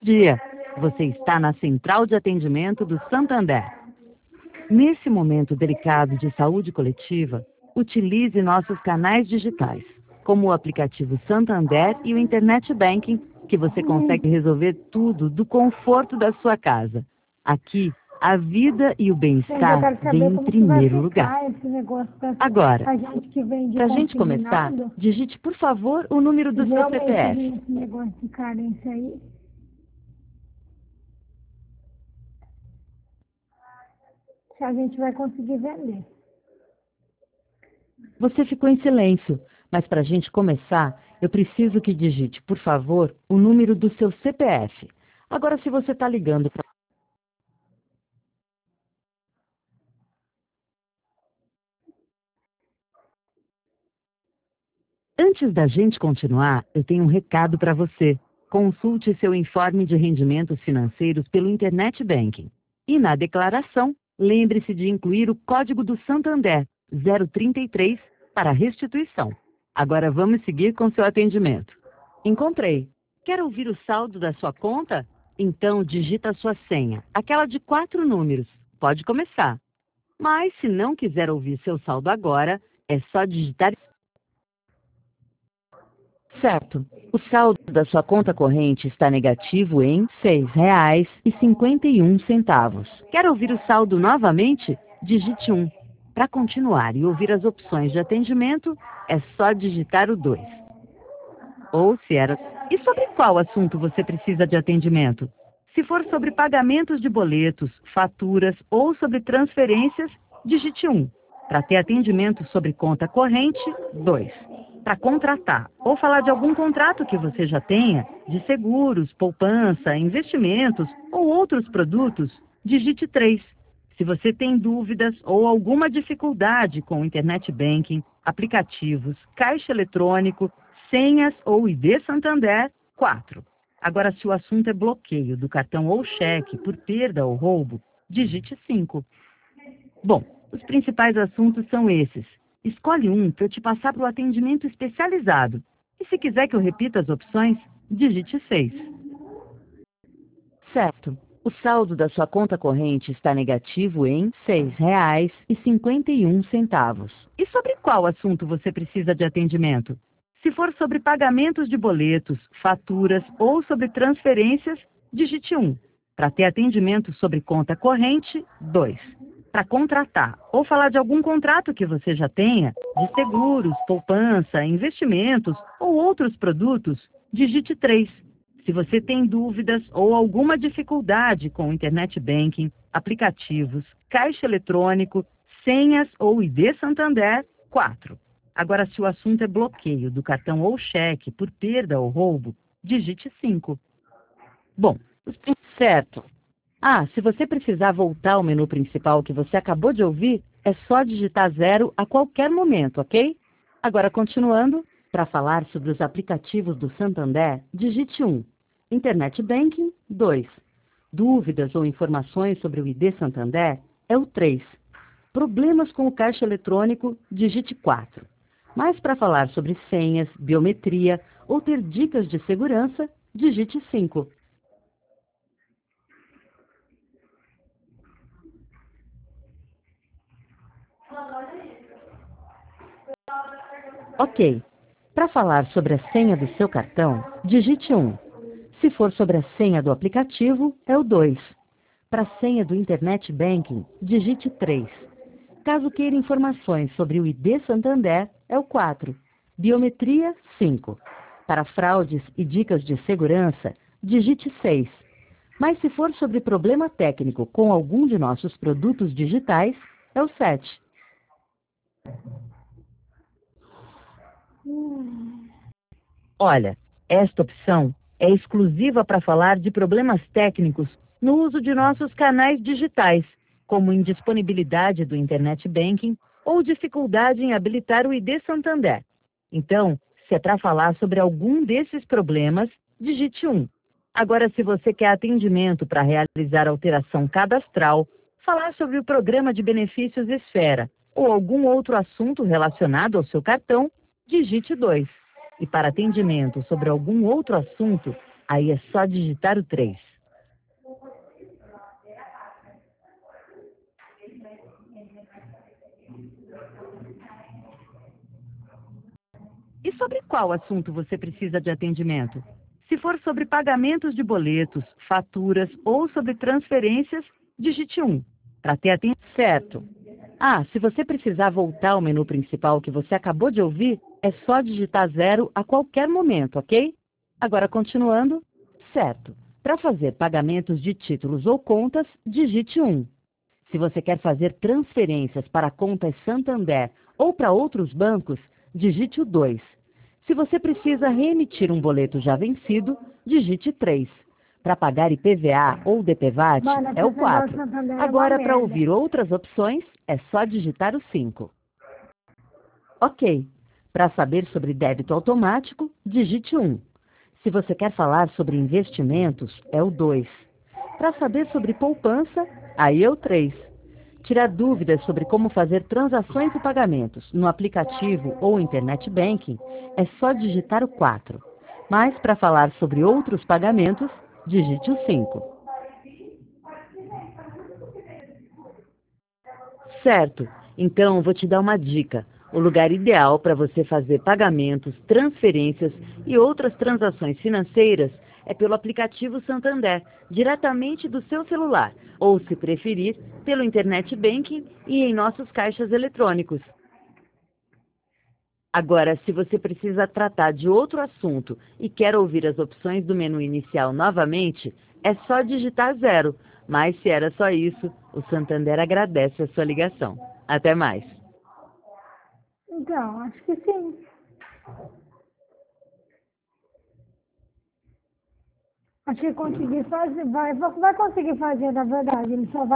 Dia. Você está na Central de Atendimento do Santander. Nesse momento delicado de saúde coletiva, utilize nossos canais digitais, como o aplicativo Santander e o Internet Banking, que você consegue resolver tudo do conforto da sua casa. Aqui, a vida e o bem-estar vêm em primeiro lugar. Agora, para a gente começar, digite, por favor, o número do seu CPF. Esse negócio de carência aí. Se a gente vai conseguir vender. Você ficou em silêncio, mas para a gente começar, eu preciso que digite, por favor, o número do seu CPF. Agora, se você está ligando para... Antes da gente continuar, eu tenho um recado para você. Consulte seu informe de rendimentos financeiros pelo Internet Banking. E na declaração, lembre-se de incluir o código do Santander, 033, para restituição. Agora vamos seguir com seu atendimento. Encontrei. Quer ouvir o saldo da sua conta? Então digita a sua senha, aquela de 4 números. Pode começar. Mas se não quiser ouvir seu saldo agora, é só digitar... Certo. O saldo da sua conta corrente está negativo em R$ 6,51. Quer ouvir o saldo novamente? Digite 1. Para continuar e ouvir as opções de atendimento, é só digitar o 2. Ou se era... E sobre qual assunto você precisa de atendimento? Se for sobre pagamentos de boletos, faturas ou sobre transferências, digite 1. Para ter atendimento sobre conta corrente, 2. Para contratar ou falar de algum contrato que você já tenha, de seguros, poupança, investimentos ou outros produtos, digite 3. Se você tem dúvidas ou alguma dificuldade com o Internet Banking, aplicativos, caixa eletrônico, senhas ou ID Santander, 4. Agora, se o assunto é bloqueio do cartão ou cheque por perda ou roubo, digite 5. Bom, os principais assuntos são esses. Escolhe um para eu te passar para o atendimento especializado. E se quiser que eu repita as opções, digite 6. Certo. O saldo da sua conta corrente está negativo em R$ 6,51. E sobre qual assunto você precisa de atendimento? Se for sobre pagamentos de boletos, faturas ou sobre transferências, digite 1. Para ter atendimento sobre conta corrente, 2. Para contratar ou falar de algum contrato que você já tenha, de seguros, poupança, investimentos ou outros produtos, digite 3. Se você tem dúvidas ou alguma dificuldade com o Internet Banking, aplicativos, caixa eletrônico, senhas ou ID Santander, 4. Agora, se o assunto é bloqueio do cartão ou cheque por perda ou roubo, digite 5. Bom, certo. Se você precisar voltar ao menu principal que você acabou de ouvir, é só digitar 0 a qualquer momento, ok? Agora, continuando, para falar sobre os aplicativos do Santander, digite 1. Internet Banking, 2. Dúvidas ou informações sobre o ID Santander, é o 3. Problemas com o caixa eletrônico, digite 4. Mas para falar sobre senhas, biometria ou ter dicas de segurança, digite 5. Ok. Para falar sobre a senha do seu cartão, digite 1. Se for sobre a senha do aplicativo, é o 2. Para a senha do Internet Banking, digite 3. Caso queira informações sobre o ID Santander, é o 4. Biometria, 5. Para fraudes e dicas de segurança, digite 6. Mas se for sobre problema técnico com algum de nossos produtos digitais, é o 7. Olha, esta opção é exclusiva para falar de problemas técnicos no uso de nossos canais digitais, como indisponibilidade do Internet Banking ou dificuldade em habilitar o ID Santander. Então, se é para falar sobre algum desses problemas, digite 1. Agora, se você quer atendimento para realizar alteração cadastral, falar sobre o programa de benefícios Esfera ou algum outro assunto relacionado ao seu cartão, digite 2. E para atendimento sobre algum outro assunto, Aí é só digitar o 3. E sobre qual assunto você precisa de atendimento? Se for sobre pagamentos de boletos, faturas ou sobre transferências, digite 1. Para ter atendimento. Certo. Ah, se você precisar voltar ao menu principal que você acabou de ouvir, é só digitar 0 a qualquer momento, ok? Agora, continuando. Certo. Para fazer pagamentos de títulos ou contas, digite 1. Se você quer fazer transferências para contas Santander ou para outros bancos, digite o 2. Se você precisa reemitir um boleto já vencido, digite 3. Para pagar IPVA ou DPVAT, Mano, é o esse negócio de 4. Santander é uma Agora, para merda. ouvir outras opções, é só digitar o 5. Ok. Para saber sobre débito automático, digite 1. Se você quer falar sobre investimentos, é o 2. Para saber sobre poupança, aí é o 3. Tirar dúvidas sobre como fazer transações e pagamentos no aplicativo ou internet banking, é só digitar o 4. Mas para falar sobre outros pagamentos, digite o 5. Certo. Então, vou te dar uma dica. O lugar ideal para você fazer pagamentos, transferências e outras transações financeiras é pelo aplicativo Santander, diretamente do seu celular, ou, se preferir, pelo Internet Banking e em nossos caixas eletrônicos. Agora, se você precisa tratar de outro assunto e quer ouvir as opções do menu inicial novamente, é só digitar 0. Mas se era só isso, o Santander agradece a sua ligação. Até mais. Então, acho que sim. Acho que conseguir fazer, vai conseguir fazer, na verdade. Ele só vai